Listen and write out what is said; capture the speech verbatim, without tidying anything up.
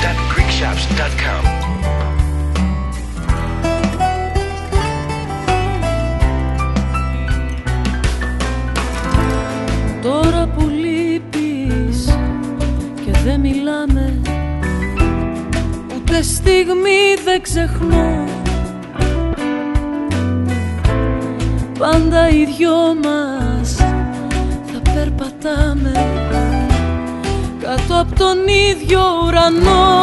dot greek shops dot com. Τώρα που λείπεις και δεν μιλάμε, ούτε στιγμή δεν ξεχνώ, πάντα οι δυο μας θα περπατάμε κάτω από τον ίδιο ουρανό.